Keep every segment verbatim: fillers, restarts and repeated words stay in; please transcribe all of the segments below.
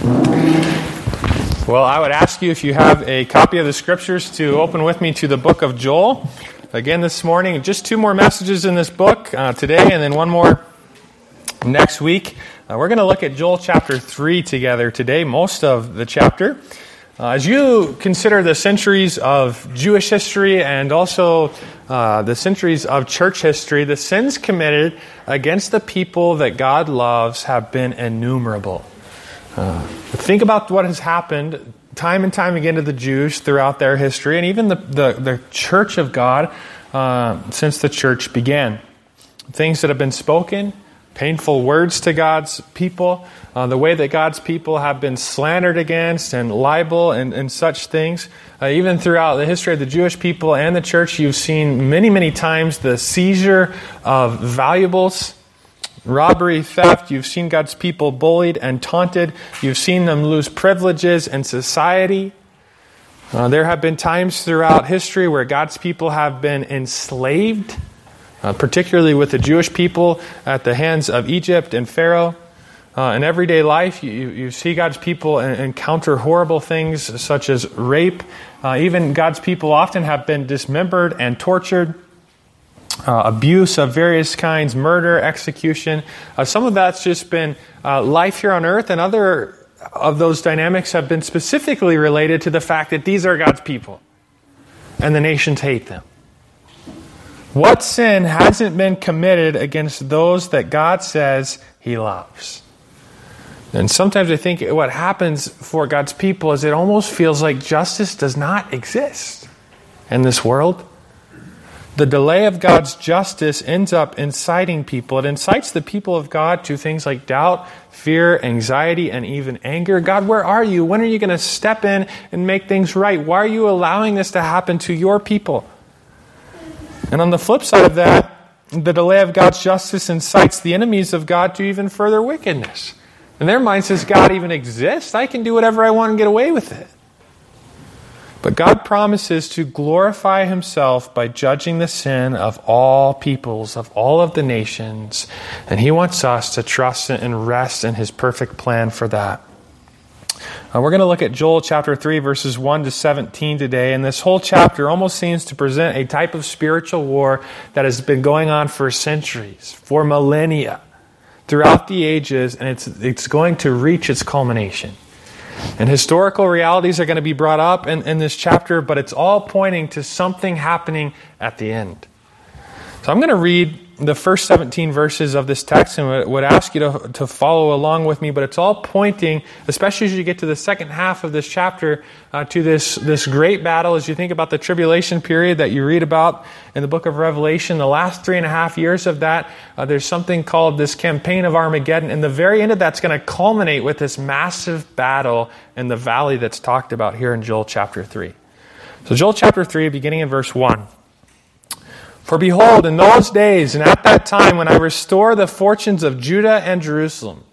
Well, I would ask you, if you have a copy of the Scriptures, to open with me to the book of Joel. Again this morning, just two more messages in this book uh, today, and then one more next week. Uh, we're going to look at Joel chapter three together today, most of the chapter. Uh, as you consider the centuries of Jewish history and also uh, the centuries of church history, the sins committed against the people that God loves have been innumerable. Uh, think about what has happened time and time again to the Jews throughout their history, and even the, the, the church of God uh, since the church began. Things that have been spoken, painful words to God's people, uh, the way that God's people have been slandered against and libel and, and such things. Uh, even throughout the history of the Jewish people and the church, you've seen many, many times the seizure of valuables, robbery, theft. You've seen God's people bullied and taunted. You've seen them lose privileges in society. Uh, there have been times throughout history where God's people have been enslaved, uh, particularly with the Jewish people at the hands of Egypt and Pharaoh. Uh, in everyday life, you, you see God's people encounter horrible things such as rape. Uh, even God's people often have been dismembered and tortured. Uh, abuse of various kinds, murder, execution. Uh, some of that's just been uh, life here on earth, and other of those dynamics have been specifically related to the fact that these are God's people, and the nations hate them. What sin hasn't been committed against those that God says He loves? And sometimes I think what happens for God's people is it almost feels like justice does not exist in this world. The delay of God's justice ends up inciting people. It incites the people of God to things like doubt, fear, anxiety, and even anger. God, where are you? When are you going to step in and make things right? Why are you allowing this to happen to your people? And on the flip side of that, the delay of God's justice incites the enemies of God to even further wickedness. In their minds, does God even exist? I can do whatever I want and get away with it. But God promises to glorify Himself by judging the sin of all peoples, of all of the nations. And He wants us to trust and rest in His perfect plan for that. Uh, we're going to look at Joel chapter three, verses one to seventeen today. And this whole chapter almost seems to present a type of spiritual war that has been going on for centuries, for millennia, throughout the ages. And it's, it's going to reach its culmination. And historical realities are going to be brought up in, in this chapter, but it's all pointing to something happening at the end. So I'm going to read the first seventeen verses of this text and would ask you to, to follow along with me, but it's all pointing, especially as you get to the second half of this chapter, uh, to this, this great battle. As you think about the tribulation period that you read about in the book of Revelation, the last three and a half years of that, uh, there's something called this campaign of Armageddon, and the very end of that's going to culminate with this massive battle in the valley that's talked about here in Joel chapter three. So Joel chapter three, beginning in verse one. For behold, in those days and at that time when I restore the fortunes of Judah and Jerusalem,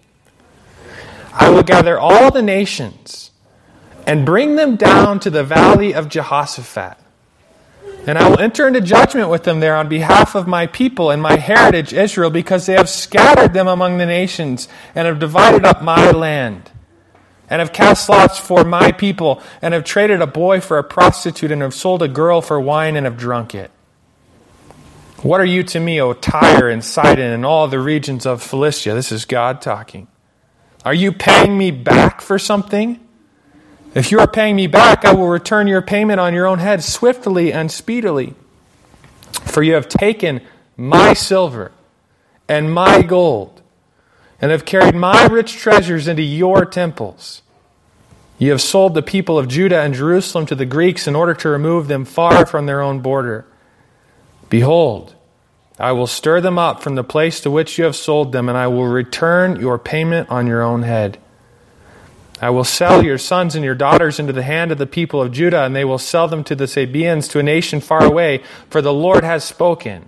I will gather all the nations and bring them down to the valley of Jehoshaphat. And I will enter into judgment with them there on behalf of my people and my heritage Israel, because they have scattered them among the nations and have divided up my land, and have cast lots for my people, and have traded a boy for a prostitute, and have sold a girl for wine, and have drunk it. What are you to me, O Tyre and Sidon and all the regions of Philistia? This is God talking. Are you paying me back for something? If you are paying me back, I will return your payment on your own head swiftly and speedily. For you have taken my silver and my gold, and have carried my rich treasures into your temples. You have sold the people of Judah and Jerusalem to the Greeks in order to remove them far from their own border. Behold, I will stir them up from the place to which you have sold them, and I will return your payment on your own head. I will sell your sons and your daughters into the hand of the people of Judah, and they will sell them to the Sabaeans, to a nation far away, for the Lord has spoken.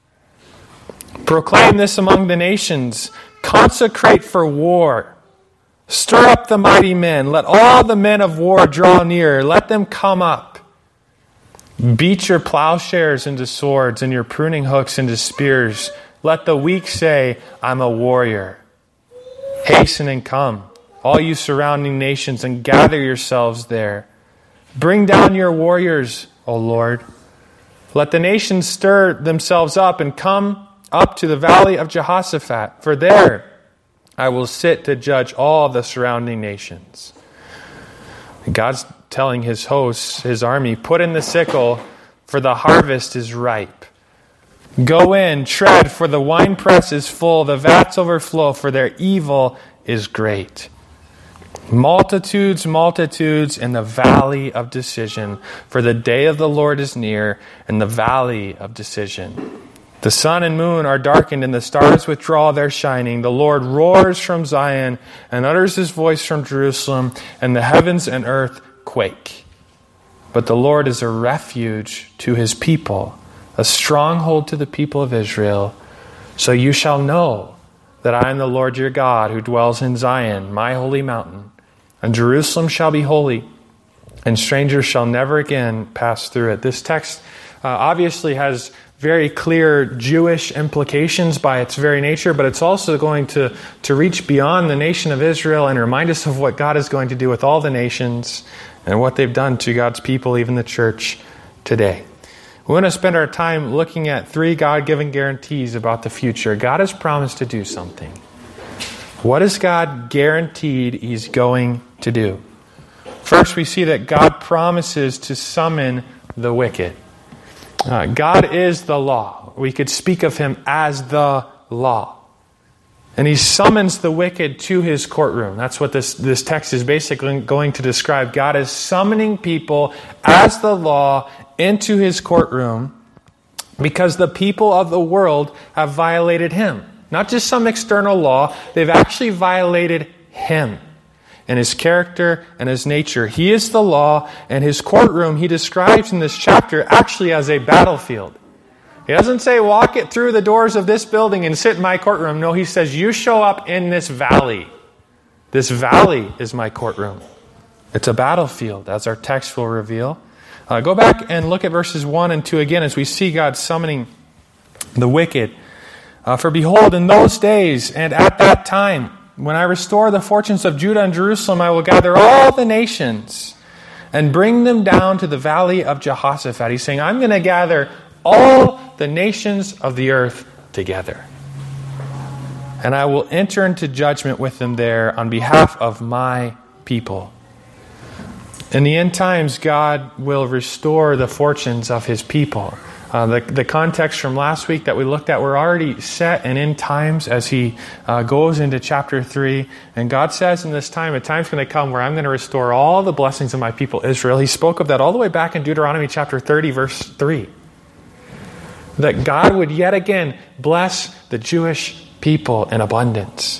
Proclaim this among the nations. Consecrate for war. Stir up the mighty men. Let all the men of war draw near. Let them come up. Beat your plowshares into swords and your pruning hooks into spears. Let the weak say, I'm a warrior. Hasten and come. all you surrounding nations, and gather yourselves there. Bring down your warriors, O Lord. Let the nations stir themselves up and come up to the valley of Jehoshaphat, for there I will sit to judge all the surrounding nations. God's telling his hosts, his army, put in the sickle, for the harvest is ripe. Go in, tread, for the winepress is full, the vats overflow, for their evil is great. Multitudes, multitudes in the valley of decision, for the day of the Lord is near, in the valley of decision. The sun and moon are darkened, and the stars withdraw their shining. The Lord roars from Zion and utters his voice from Jerusalem, and the heavens and earth quake. But the Lord is a refuge to his people, a stronghold to the people of Israel. So you shall know that I am the Lord your God, who dwells in Zion, my holy mountain. And Jerusalem shall be holy, and strangers shall never again pass through it. This text uh, obviously has very clear Jewish implications by its very nature, but it's also going to, to reach beyond the nation of Israel and remind us of what God is going to do with all the nations and what they've done to God's people, even the church today. We want to spend our time looking at three God-given guarantees about the future. God has promised to do something. What is God guaranteed he's going to do? First, we see that God promises to summon the wicked. Uh, God is the law. We could speak of him as the law. And he summons the wicked to his courtroom. That's what this, this text is basically going to describe. God is summoning people as the law into his courtroom because the people of the world have violated him. Not just some external law, they've actually violated him and his character and his nature. He is the law, and his courtroom he describes in this chapter actually as a battlefield. He doesn't say, walk it through the doors of this building and sit in my courtroom. No, he says, you show up in this valley. This valley is my courtroom. It's a battlefield, as our text will reveal. Uh, go back and look at verses one and two again as we see God summoning the wicked. Uh, For behold, in those days and at that time, when I restore the fortunes of Judah and Jerusalem, I will gather all the nations and bring them down to the valley of Jehoshaphat. He's saying, I'm going to gather all the nations of the earth together. And I will enter into judgment with them there on behalf of my people. In the end times, God will restore the fortunes of his people. Uh, the, the context from last week that we looked at, we're already set and in times as he uh, goes into chapter three. And God says in this time, a time's going to come where I'm going to restore all the blessings of my people Israel. He spoke of that all the way back in Deuteronomy chapter thirty, verse three. That God would yet again bless the Jewish people in abundance.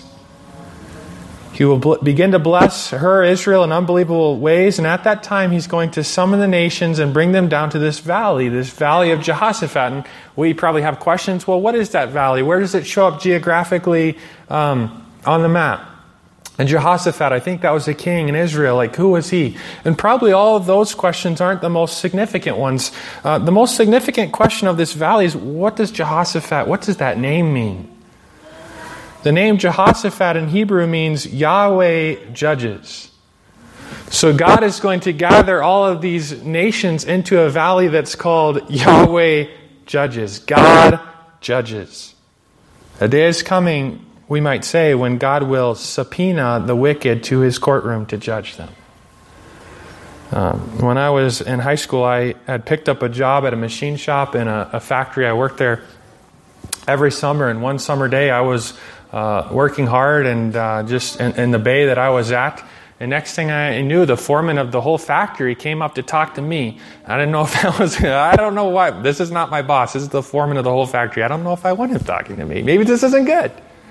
He will bl- begin to bless her, Israel, in unbelievable ways. And at that time, he's going to summon the nations and bring them down to this valley, this valley of Jehoshaphat. And we probably have questions. Well, what is that valley? Where does it show up geographically um, on the map? And Jehoshaphat, I think that was a king in Israel. Like, who was he? And probably all of those questions aren't the most significant ones. Uh, the most significant question of this valley is, what does Jehoshaphat, what does that name mean? The name Jehoshaphat in Hebrew means Yahweh judges. So God is going to gather all of these nations into a valley that's called Yahweh judges. God judges. A day is coming, we might say, when God will subpoena the wicked to his courtroom to judge them. Um, when I was in high school, I had picked up a job at a machine shop in a, a factory. I worked there every summer, and one summer day I was Uh, working hard and uh, just in, in the bay that I was at. And next thing I knew, the foreman of the whole factory came up to talk to me. I didn't know if that was, I don't know why. This is not my boss. This is the foreman of the whole factory. I don't know if I want him talking to me. Maybe this isn't good.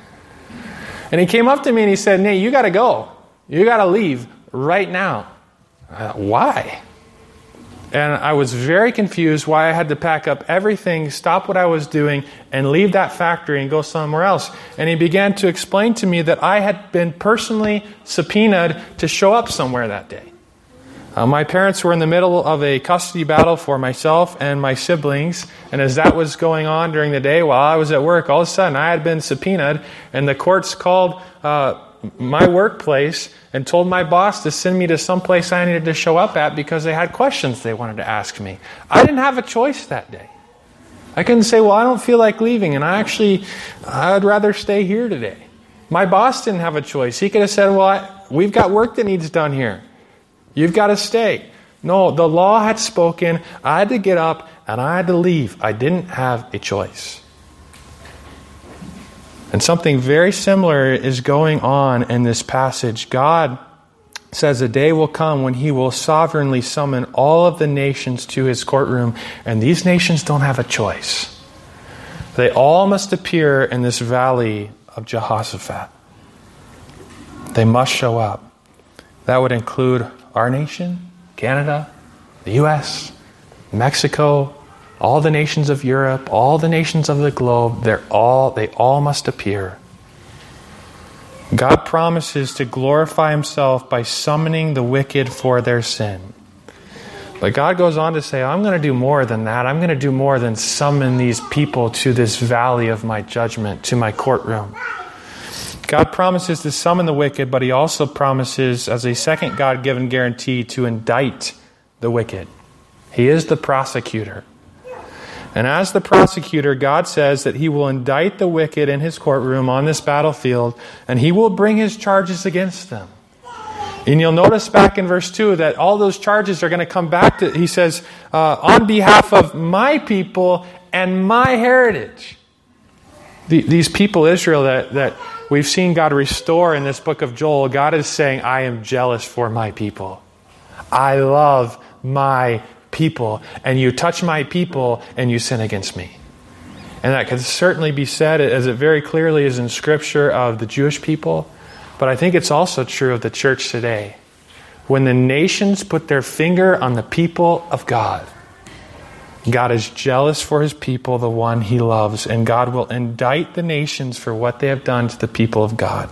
And he came up to me and he said, Nate, you got to go. You got to leave right now. Uh, why? And I was very confused why I had to pack up everything, stop what I was doing, and leave that factory and go somewhere else. And he began to explain to me that I had been personally subpoenaed to show up somewhere that day. Uh, my parents were in the middle of a custody battle for myself and my siblings. And as that was going on during the day while I was at work, all of a sudden I had been subpoenaed, and the courts called uh, my workplace and told my boss to send me to some place I needed to show up at because they had questions they wanted to ask me. I didn't have a choice that day. I couldn't say, well, I don't feel like leaving, and I actually, I'd rather stay here today. My boss didn't have a choice. He could have said, well, I, we've got work that needs done here. You've got to stay. No, the law had spoken. I had to get up, and I had to leave. I didn't have a choice. And something very similar is going on in this passage. God says a day will come when he will sovereignly summon all of the nations to his courtroom, and these nations don't have a choice. They all must appear in this valley of Jehoshaphat. They must show up. That would include our nation, Canada, the U S, Mexico, all the nations of Europe, all the nations of the globe. They're all, they all must appear. God promises to glorify himself by summoning the wicked for their sin. But God goes on to say, I'm going to do more than that. I'm going to do more than summon these people to this valley of my judgment, to my courtroom. God promises to summon the wicked, but he also promises, as a second God-given guarantee, to indict the wicked. He is the prosecutor. And as the prosecutor, God says that he will indict the wicked in his courtroom on this battlefield, and he will bring his charges against them. And you'll notice back in verse two that all those charges are going to come back to, he says, uh, on behalf of my people and my heritage. The, these people, Israel, that, that we've seen God restore in this book of Joel, God is saying, I am jealous for my people. I love my people. And you touch my people and you sin against me. And that can certainly be said, as it very clearly is in Scripture, of the Jewish people. But I think it's also true of the church today. When the nations put their finger on the people of God, God is jealous for his people, the one he loves, and God will indict the nations for what they have done to the people of God.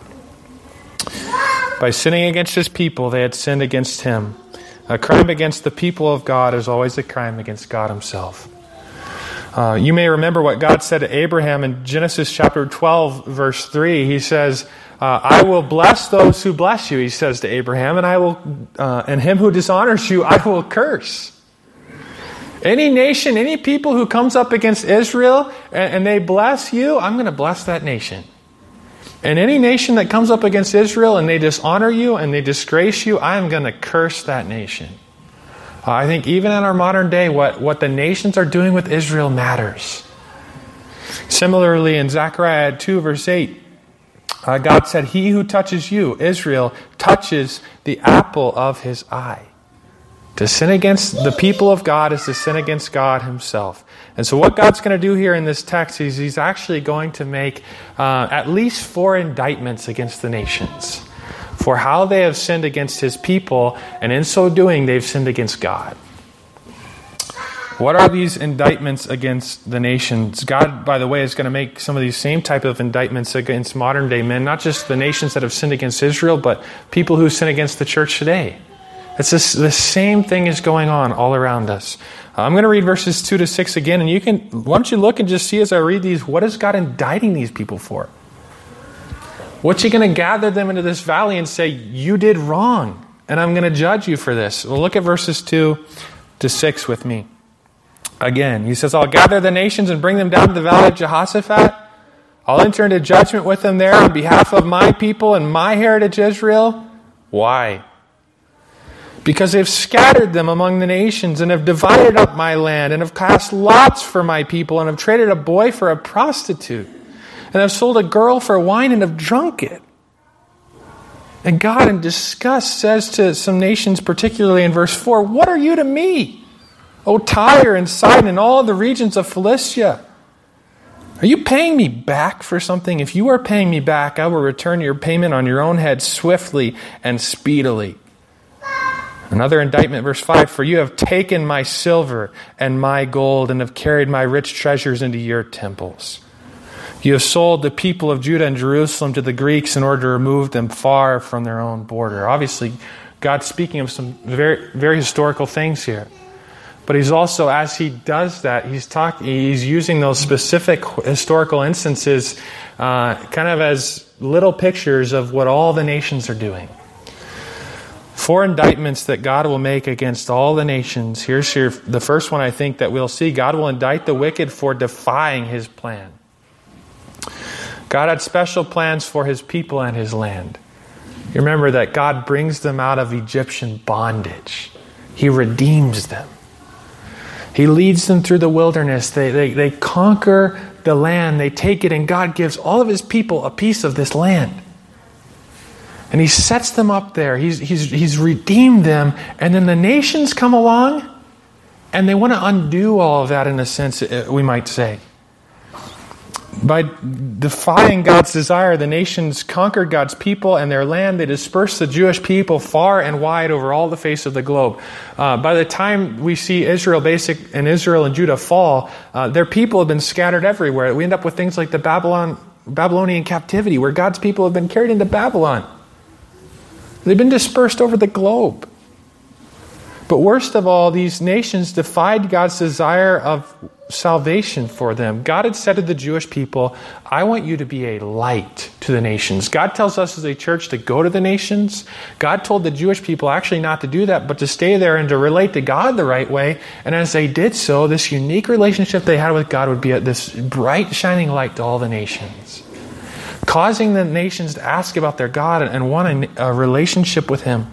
By sinning against his people, they had sinned against him. A crime against the people of God is always a crime against God himself. Uh, you may remember what God said to Abraham in Genesis chapter twelve, verse three. He says, uh, I will bless those who bless you, he says to Abraham, and I will, uh, and him who dishonors you, I will curse. Any nation, any people who comes up against Israel and, and they bless you, I'm going to bless that nation. And any nation that comes up against Israel and they dishonor you and they disgrace you, I am going to curse that nation. Uh, I think even in our modern day, what, what the nations are doing with Israel matters. Similarly, in Zechariah two, verse eight, uh, God said, he who touches you, Israel, touches the apple of his eye. To sin against the people of God is to sin against God himself. And so what God's going to do here in this text is he's actually going to make uh, at least four indictments against the nations for how they have sinned against his people, and in so doing, they've sinned against God. What are these indictments against the nations? God, by the way, is going to make some of these same type of indictments against modern day men, not just the nations that have sinned against Israel, but people who sin against the church today. It's this, the same thing is going on all around us. Uh, I'm going to read verses two to six again, and you can, why don't you look and just see as I read these, what is God indicting these people for? What's he going to gather them into this valley and say, you did wrong, and I'm going to judge you for this? Well, look at verses two to six with me. Again, he says, I'll gather the nations and bring them down to the valley of Jehoshaphat. I'll enter into judgment with them there on behalf of my people and my heritage Israel. Why? Because they've scattered them among the nations and have divided up my land and have cast lots for my people and have traded a boy for a prostitute and have sold a girl for wine and have drunk it. And God in disgust says to some nations, particularly in verse four, what are you to me, O Tyre and Sidon and all the regions of Philistia? Are you paying me back for something? If you are paying me back, I will return your payment on your own head swiftly and speedily. Another indictment, verse five, for you have taken my silver and my gold and have carried my rich treasures into your temples. You have sold the people of Judah and Jerusalem to the Greeks in order to remove them far from their own border. Obviously, God's speaking of some very, very historical things here. But he's also, as he does that, he's talking, he's using those specific historical instances uh, kind of as little pictures of what all the nations are doing. Four indictments that God will make against all the nations. Here's your, the first one I think that we'll see. God will indict the wicked for defying His plan. God had special plans for His people and His land. You remember that God brings them out of Egyptian bondage. He redeems them. He leads them through the wilderness. They, they, they conquer the land. They take it, and God gives all of His people a piece of this land. And He sets them up there. He's, he's, he's redeemed them. And then the nations come along, and they want to undo all of that, in a sense, we might say. By defying God's desire, the nations conquered God's people and their land. They dispersed the Jewish people far and wide over all the face of the globe. Uh, by the time we see Israel basic and Israel and Judah fall, uh, their people have been scattered everywhere. We end up with things like the Babylon, Babylonian captivity, where God's people have been carried into Babylon. They've been dispersed over the globe. But worst of all, these nations defied God's desire of salvation for them. God had said to the Jewish people, I want you to be a light to the nations. God tells us as a church to go to the nations. God told the Jewish people actually not to do that, but to stay there and to relate to God the right way. And as they did so, this unique relationship they had with God would be this bright, shining light to all the nations, causing the nations to ask about their God and want a, a relationship with Him.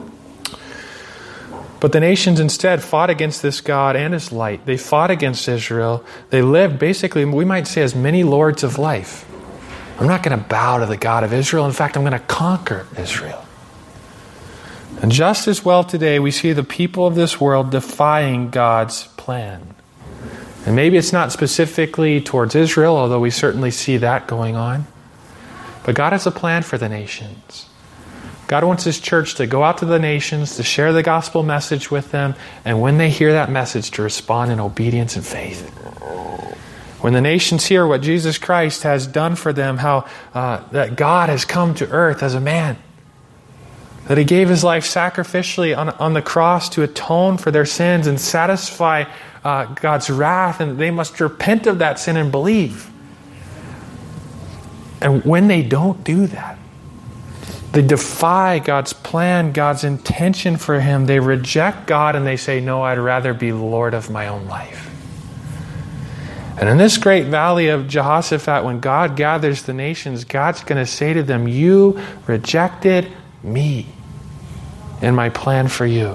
But the nations instead fought against this God and His light. They fought against Israel. They lived basically, we might say, as many lords of life. I'm not going to bow to the God of Israel. In fact, I'm going to conquer Israel. And just as well today, we see the people of this world defying God's plan. And maybe it's not specifically towards Israel, although we certainly see that going on. But God has a plan for the nations. God wants His church to go out to the nations, to share the gospel message with them, and when they hear that message, to respond in obedience and faith. When the nations hear what Jesus Christ has done for them, how uh, that God has come to earth as a man, that He gave His life sacrificially on, on the cross to atone for their sins and satisfy uh, God's wrath, and they must repent of that sin and believe. And when they don't do that, they defy God's plan, God's intention for Him. They reject God and they say, no, I'd rather be Lord of my own life. And in this great valley of Jehoshaphat, when God gathers the nations, God's going to say to them, you rejected me and my plan for you.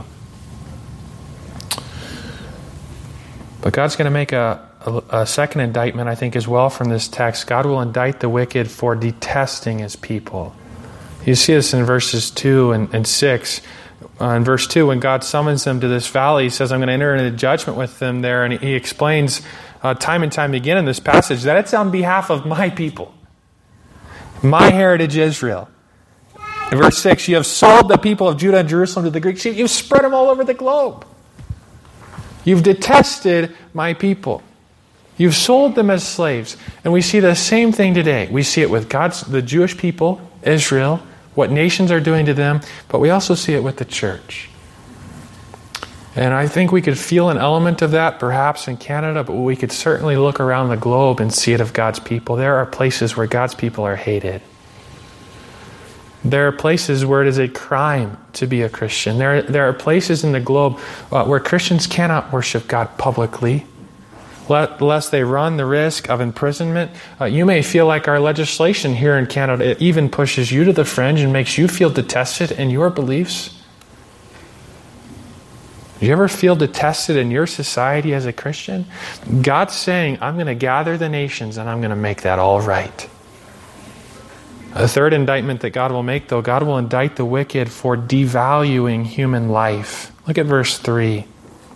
But God's going to make a, a, a second indictment, I think, as well from this text. God will indict the wicked for detesting His people. You see this in verses two and, and six. Uh, in verse two, when God summons them to this valley, He says, I'm going to enter into judgment with them there. And He, he explains uh, time and time again in this passage that it's on behalf of my people, my heritage Israel. In verse six, you have sold the people of Judah and Jerusalem to the Greeks. You've spread them all over the globe. You've detested my people. You've sold them as slaves. And we see the same thing today. We see it with God's, the Jewish people, Israel, what nations are doing to them, but we also see it with the church. And I think we could feel an element of that perhaps in Canada, but we could certainly look around the globe and see it of God's people. There are places where God's people are hated. There are places where it is a crime to be a Christian. There, there are places in the globe uh, where Christians cannot worship God publicly, lest they run the risk of imprisonment. Uh, you may feel like our legislation here in Canada, it even pushes you to the fringe and makes you feel detested in your beliefs. Do you ever feel detested in your society as a Christian? God's saying, I'm going to gather the nations and I'm going to make that all right. A third indictment that God will make, though, God will indict the wicked for devaluing human life. Look at verse three.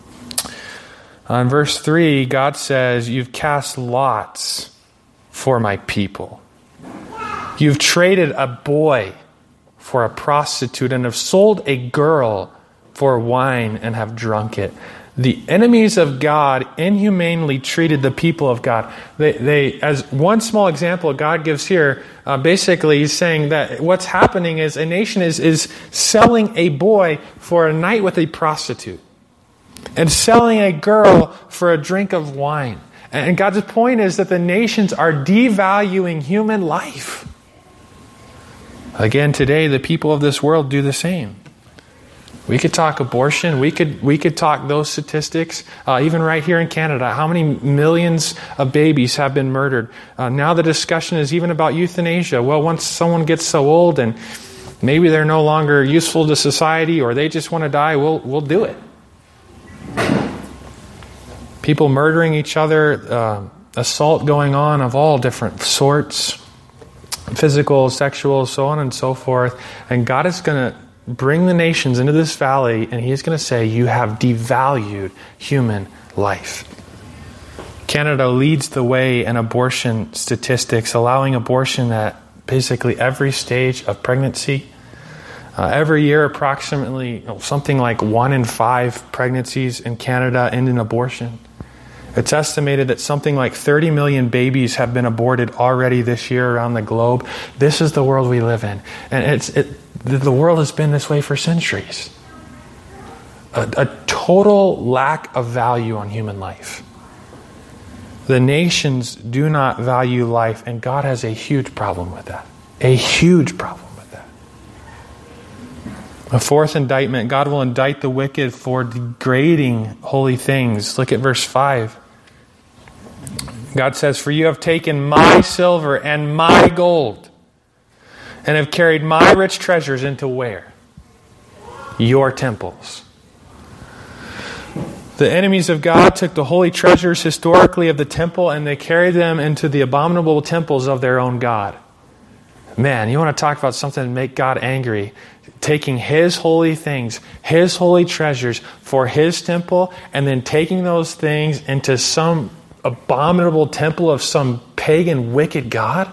On verse three, God says, you've cast lots for my people. You've traded a boy for a prostitute and have sold a girl for wine and have drunk it. The enemies of God inhumanely treated the people of God. They, they as one small example God gives here, uh, basically he's saying that what's happening is a nation is, is selling a boy for a night with a prostitute, and selling a girl for a drink of wine. And God's point is that the nations are devaluing human life. Again, today, the people of this world do the same. We could talk abortion. We could we could talk those statistics. Uh, even right here in Canada, how many millions of babies have been murdered? Uh, now the discussion is even about euthanasia. Well, once someone gets so old and maybe they're no longer useful to society, or they just want to die, we'll we'll do it. People murdering each other, uh, assault going on of all different sorts, physical, sexual, so on and so forth. And God is going to bring the nations into this valley, and He's going to say, you have devalued human life. Canada leads the way in abortion statistics, allowing abortion at basically every stage of pregnancy. Uh, every year, approximately you know, something like one in five pregnancies in Canada end in abortion. It's estimated that something like thirty million babies have been aborted already this year around the globe. This is the world we live in. And it's it, the world has been this way for centuries. A, a total lack of value on human life. The nations do not value life, and God has a huge problem with that. A huge problem with that. A fourth indictment, God will indict the wicked for degrading holy things. Look at verse five. God says, for you have taken my silver and my gold, and have carried my rich treasures into where? Your temples. The enemies of God took the holy treasures historically of the temple, and they carried them into the abominable temples of their own God. Man, you want to talk about something to make God angry. Taking His holy things, His holy treasures for His temple, and then taking those things into some abominable temple of some pagan, wicked God?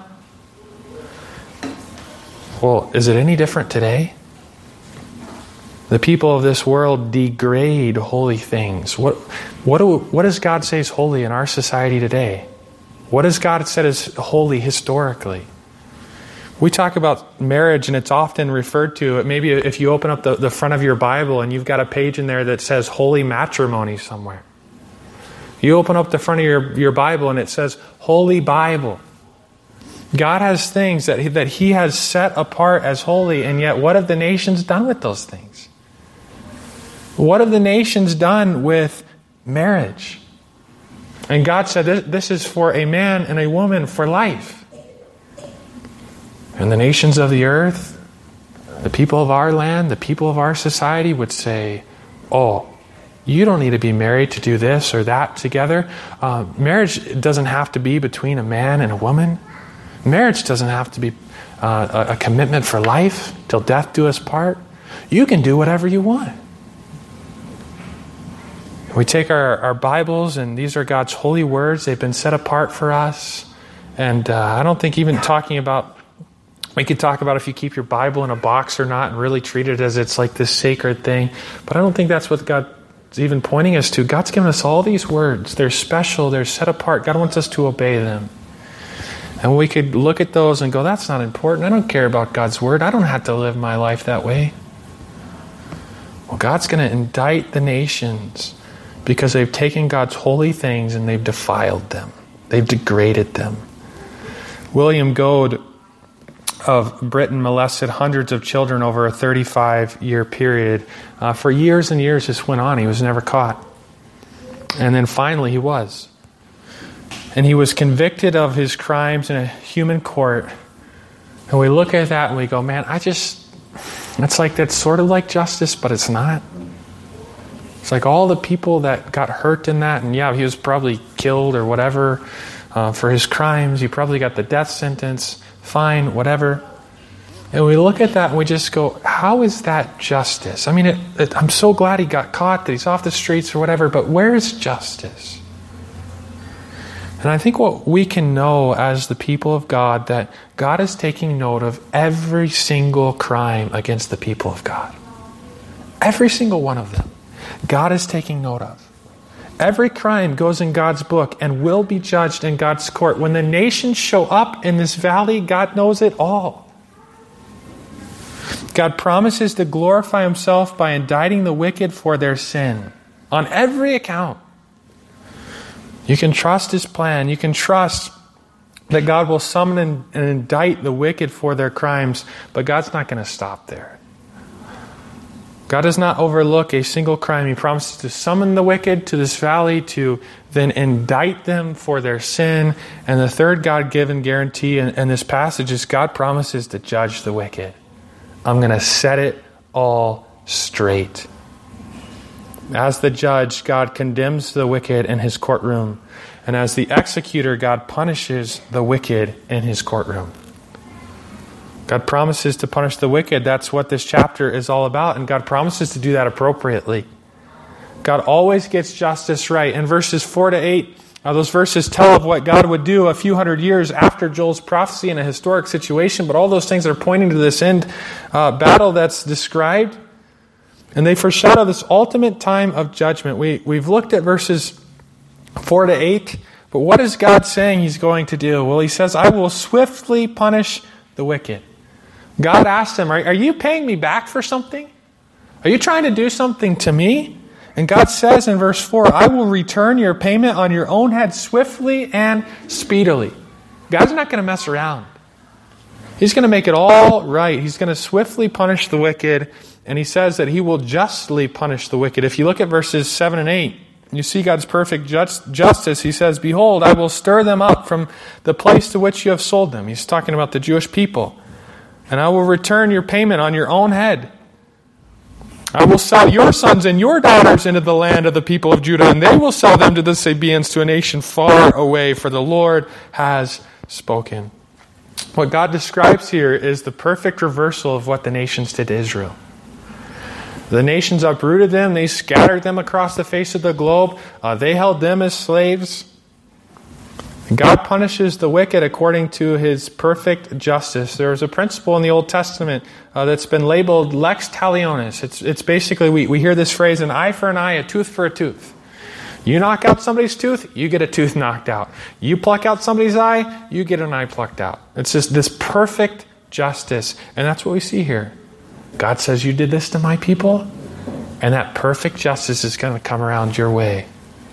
Well, is it any different today? The people of this world degrade holy things. What, what, do, what does God say is holy in our society today? What has God said is holy historically? We talk about marriage, and it's often referred to, maybe if you open up the, the front of your Bible and you've got a page in there that says holy matrimony somewhere. You open up the front of your, your Bible and it says Holy Bible. God has things that he, that He has set apart as holy, and yet what have the nations done with those things? What have the nations done with marriage? And God said this, this is for a man and a woman for life. And the nations of the earth, the people of our land, the people of our society would say, oh, you don't need to be married to do this or that together. Uh, marriage doesn't have to be between a man and a woman. Marriage doesn't have to be uh, a, a commitment for life, till death do us part. You can do whatever you want. We take our, our Bibles, and these are God's holy words. They've been set apart for us. And uh, I don't think even talking about, we could talk about if you keep your Bible in a box or not and really treat it as it's like this sacred thing. But I don't think that's what God is even pointing us to. God's given us all these words. They're special. They're set apart. God wants us to obey them. And we could look at those and go, that's not important. I don't care about God's word. I don't have to live my life that way. Well, God's going to indict the nations because they've taken God's holy things and they've defiled them. They've degraded them. William Goode of Britain molested hundreds of children over a thirty-five year period. Uh, for years and years this went on. He was never caught. And then finally he was. And he was convicted of his crimes in a human court. And we look at that and we go, man, I just, it's like, that's sort of like justice, but it's not. It's like all the people that got hurt in that, and yeah, he was probably killed or whatever uh, for his crimes. He probably got the death sentence, fine, whatever. And we look at that and we just go, how is that justice? I mean, it, it, I'm so glad he got caught, that he's off the streets or whatever, but where is justice? And I think what we can know as the people of God, that God is taking note of every single crime against the people of God. Every single one of them. God is taking note of. Every crime goes in God's book and will be judged in God's court. When the nations show up in this valley, God knows it all. God promises to glorify Himself by indicting the wicked for their sin on every account. You can trust His plan. You can trust that God will summon and, and indict the wicked for their crimes, but God's not going to stop there. God does not overlook a single crime. He promises to summon the wicked to this valley, to then indict them for their sin. And the third God-given guarantee in, in this passage is God promises to judge the wicked. I'm going to set it all straight. As the judge, God condemns the wicked in his courtroom. And as the executor, God punishes the wicked in his courtroom. God promises to punish the wicked. That's what this chapter is all about. And God promises to do that appropriately. God always gets justice right. In verses four to eight, uh, those verses tell of what God would do a few hundred years after Joel's prophecy in a historic situation. But all those things are pointing to this end uh, battle that's described. And they foreshadow this ultimate time of judgment. We, we've looked at verses four to eight. But what is God saying he's going to do? Well, he says, I will swiftly punish the wicked. God asked him, are, are you paying me back for something? Are you trying to do something to me? And God says in verse four, I will return your payment on your own head swiftly and speedily. God's not going to mess around. He's going to make it all right. He's going to swiftly punish the wicked. And he says that he will justly punish the wicked. If you look at verses seven and eight, you see God's perfect just, justice. He says, behold, I will stir them up from the place to which you have sold them. He's talking about the Jewish people. And I will return your payment on your own head. I will sell your sons and your daughters into the land of the people of Judah, and they will sell them to the Sabaeans, to a nation far away, for the Lord has spoken. What God describes here is the perfect reversal of what the nations did to Israel. The nations uprooted them. They scattered them across the face of the globe. Uh, they held them as slaves. God punishes the wicked according to his perfect justice. There's a principle in the Old Testament uh, that's been labeled lex talionis. It's, it's basically, we, we hear this phrase, an eye for an eye, a tooth for a tooth. You knock out somebody's tooth, you get a tooth knocked out. You pluck out somebody's eye, you get an eye plucked out. It's just this perfect justice. And that's what we see here. God says, you did this to my people, and that perfect justice is going to come around your way.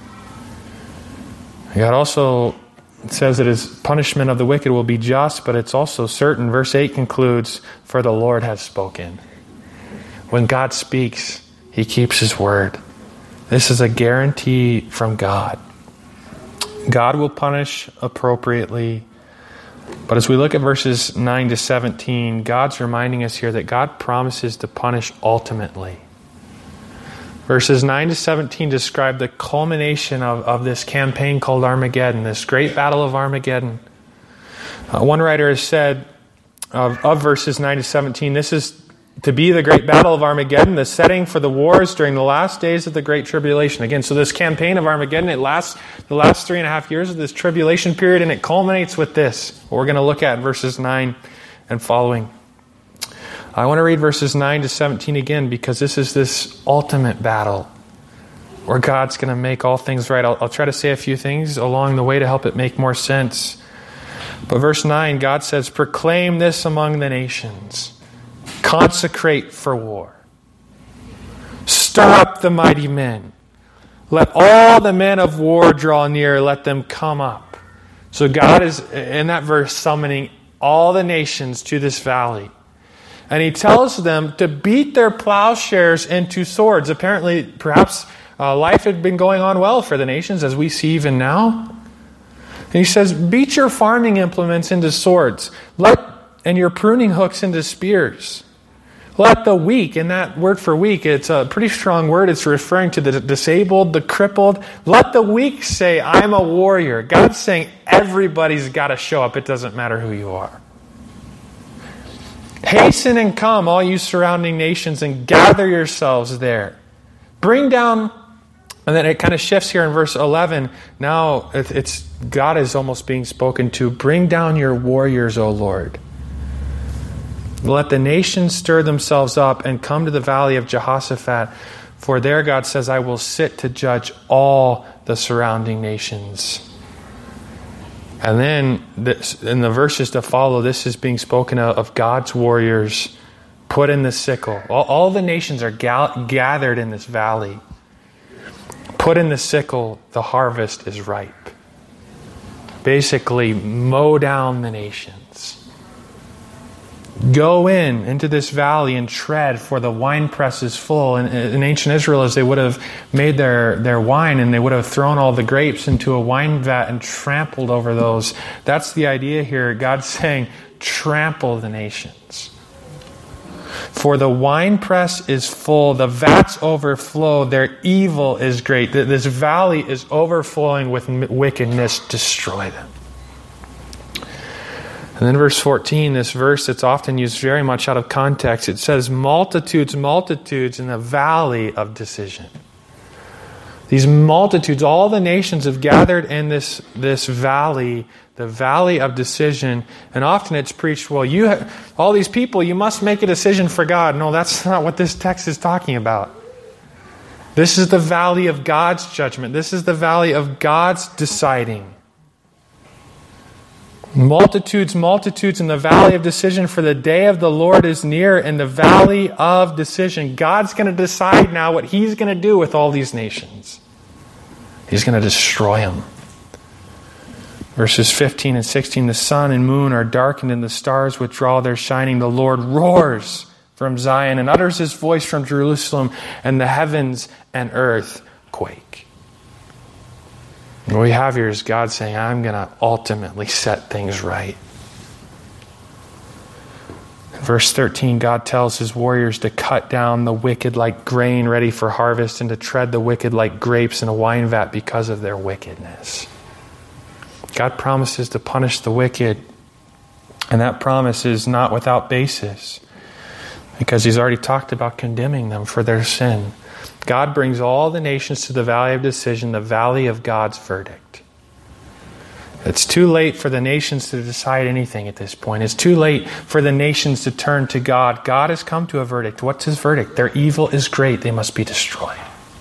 God also says that his punishment of the wicked will be just, but it's also certain. Verse eight concludes, for the Lord has spoken. When God speaks, he keeps his word. This is a guarantee from God. God will punish appropriately. But as we look at verses nine to seventeen, God's reminding us here that God promises to punish ultimately. Verses nine to seventeen describe the culmination of, of this campaign called Armageddon, this great battle of Armageddon. Uh, one writer has said of, of verses nine to seventeen, this is to be the great battle of Armageddon, the setting for the wars during the last days of the Great Tribulation. Again, so this campaign of Armageddon, it lasts the last three and a half years of this tribulation period, and it culminates with this, what we're going to look at in verses nine and following. I want to read verses nine to seventeen again, because this is this ultimate battle where God's going to make all things right. I'll, I'll try to say a few things along the way to help it make more sense. But verse nine, God says, proclaim this among the nations. Consecrate for war. Stir up the mighty men. Let all the men of war draw near. Let them come up. So God is, in that verse, summoning all the nations to this valley. And he tells them to beat their plowshares into swords. Apparently, perhaps uh, life had been going on well for the nations, as we see even now. And he says, beat your farming implements into swords. Let and your pruning hooks into spears. Let the weak, and that word for weak, it's a pretty strong word. It's referring to the disabled, the crippled. Let the weak say, I'm a warrior. God's saying everybody's got to show up. It doesn't matter who you are. Hasten and come, all you surrounding nations, and gather yourselves there. Bring down, and then it kind of shifts here in verse eleven. Now it's God is almost being spoken to. Bring down your warriors, O Lord. Let the nations stir themselves up and come to the valley of Jehoshaphat. For there God says, I will sit to judge all the surrounding nations. And then this, in the verses to follow, this is being spoken of, of God's warriors put in the sickle. All, all the nations are ga- gathered in this valley. Put in the sickle, the harvest is ripe. basically mow down the nations. Go in into this valley and tread, for the winepress is full. And in ancient Israel, as they would have made their, their wine, and they would have thrown all the grapes into a wine vat and trampled over those. That's the idea here. God's saying, trample the nations. For the winepress is full, the vats overflow, their evil is great. This valley is overflowing with wickedness, destroy them. And then verse fourteen, this verse that's often used very much out of context, it says, multitudes, multitudes in the valley of decision. These multitudes, all the nations have gathered in this, this valley, the valley of decision. And often it's preached, well, you have, all these people, you must make a decision for God. No, that's not what this text is talking about. This is the valley of God's judgment. This is the valley of God's deciding. Multitudes, multitudes in the valley of decision, for the day of the Lord is near in the valley of decision. God's going to decide now what He's going to do with all these nations. He's going to destroy them. Verses fifteen and sixteen, the sun and moon are darkened and the stars withdraw their shining. The Lord roars from Zion and utters His voice from Jerusalem, and the heavens and earth quake. And what we have here is God saying, I'm going to ultimately set things right. In verse thirteen, God tells His warriors to cut down the wicked like grain ready for harvest, and to tread the wicked like grapes in a wine vat because of their wickedness. God promises to punish the wicked, and that promise is not without basis, because He's already talked about condemning them for their sin. God brings all the nations to the valley of decision, the valley of God's verdict. It's too late for the nations to decide anything at this point. It's too late for the nations to turn to God. God has come to a verdict. What's His verdict? Their evil is great. They must be destroyed.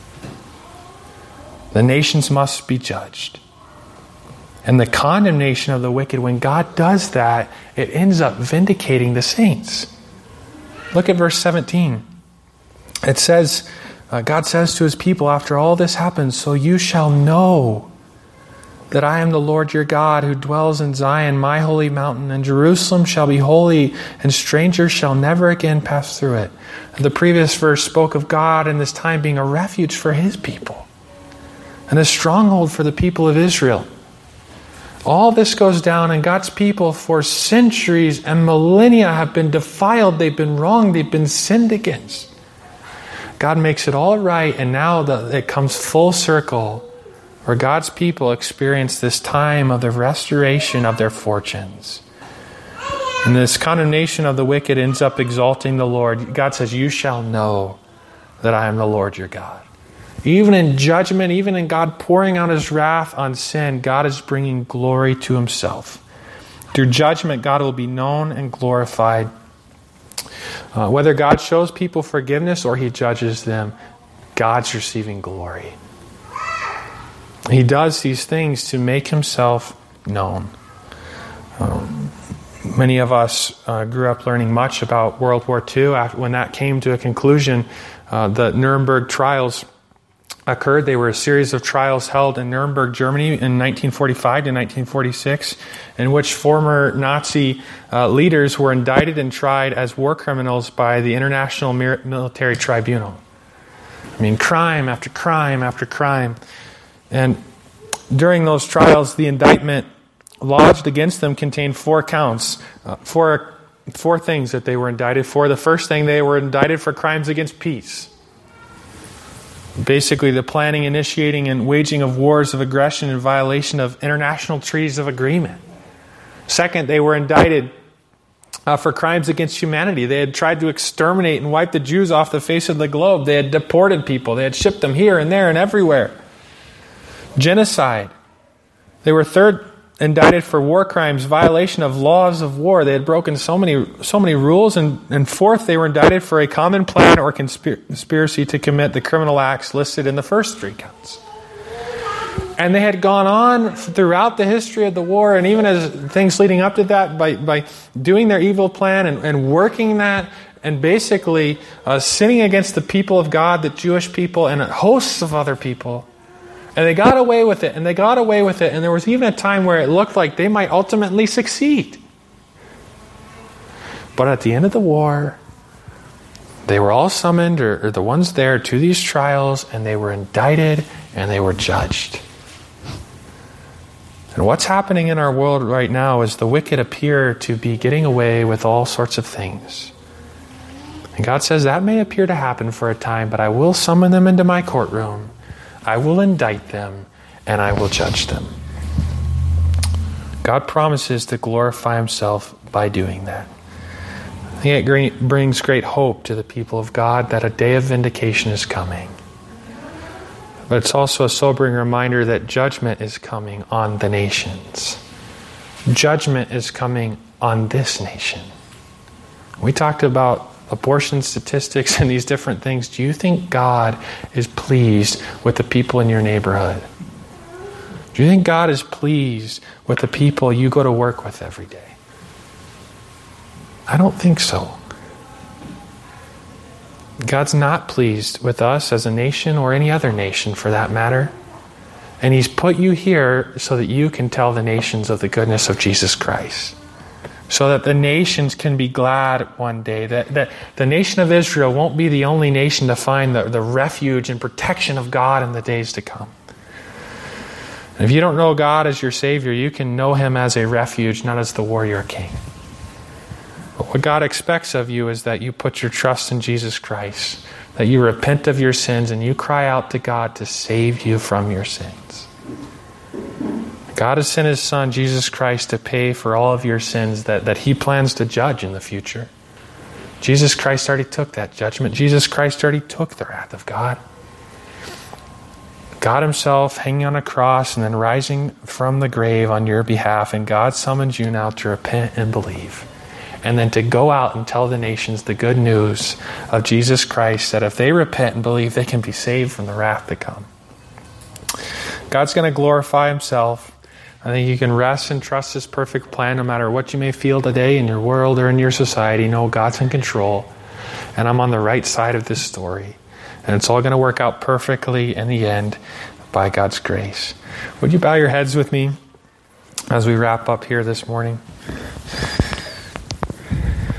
The nations must be judged. And the condemnation of the wicked, when God does that, it ends up vindicating the saints. Look at verse seventeen. It says, uh, God says to His people after all this happens, so you shall know that I am the Lord your God, who dwells in Zion, my holy mountain, and Jerusalem shall be holy, and strangers shall never again pass through it. And the previous verse spoke of God in this time being a refuge for His people, and a stronghold for the people of Israel. All this goes down, and God's people for centuries and millennia have been defiled. They've been wronged. They've been sinned against. God makes it all right, and now the, it comes full circle, where God's people experience this time of the restoration of their fortunes. And this condemnation of the wicked ends up exalting the Lord. God says, you shall know that I am the Lord your God. Even in judgment, even in God pouring out His wrath on sin, God is bringing glory to Himself. Through judgment, God will be known and glorified. Uh, whether God shows people forgiveness or He judges them, God's receiving glory. He does these things to make Himself known. Um, many of us uh, grew up learning much about World War Two. After, when that came to a conclusion, uh, the Nuremberg trials occurred. They were a series of trials held in Nuremberg, Germany in nineteen forty-five to nineteen forty-six, in which former Nazi uh, leaders were indicted and tried as war criminals by the International Military Tribunal. I mean, crime after crime after crime. And during those trials, the indictment lodged against them contained four counts, uh, four, four things that they were indicted for. The first thing, they were indicted for crimes against peace. Basically, the planning, initiating, and waging of wars of aggression in violation of international treaties of agreement. Second, they were indicted uh, for crimes against humanity. They had tried to exterminate and wipe the Jews off the face of the globe. They had deported people. They had shipped them here and there and everywhere. Genocide. They were third indicted for war crimes, violation of laws of war. They had broken so many so many rules. And, and fourth, they were indicted for a common plan or conspiracy to commit the criminal acts listed in the first three counts. And they had gone on throughout the history of the war, and even as things leading up to that, by, by doing their evil plan and, and working that, and basically uh, sinning against the people of God, the Jewish people, and hosts of other people. And they got away with it, and they got away with it, and there was even a time where it looked like they might ultimately succeed. But at the end of the war, they were all summoned, or, or the ones there, to these trials, and they were indicted, and they were judged. And what's happening in our world right now is the wicked appear to be getting away with all sorts of things. And God says, that may appear to happen for a time, but I will summon them into my courtroom. I will indict them, and I will judge them. God promises to glorify himself by doing that. I think it brings great hope to the people of God that a day of vindication is coming. But it's also a sobering reminder that judgment is coming on the nations. Judgment is coming on this nation. We talked about abortion statistics and these different things. Do you think God is pleased with the people in your neighborhood? Do you think God is pleased with the people you go to work with every day? I don't think so. God's not pleased with us as a nation or any other nation for that matter. And he's put you here so that you can tell the nations of the goodness of Jesus Christ. So that the nations can be glad one day. That, that the nation of Israel won't be the only nation to find the, the refuge and protection of God in the days to come. And if you don't know God as your Savior, you can know him as a refuge, not as the warrior king. But what God expects of you is that you put your trust in Jesus Christ. That you repent of your sins and you cry out to God to save you from your sins. God has sent his Son, Jesus Christ, to pay for all of your sins that, that he plans to judge in the future. Jesus Christ already took that judgment. Jesus Christ already took the wrath of God. God himself hanging on a cross and then rising from the grave on your behalf. And God summons you now to repent and believe. And then to go out and tell the nations the good news of Jesus Christ, that if they repent and believe, they can be saved from the wrath to come. God's going to glorify himself. I think you can rest and trust his perfect plan no matter what you may feel today in your world or in your society. Know God's in control. And I'm on the right side of this story. And it's all going to work out perfectly in the end by God's grace. Would you bow your heads with me as we wrap up here this morning?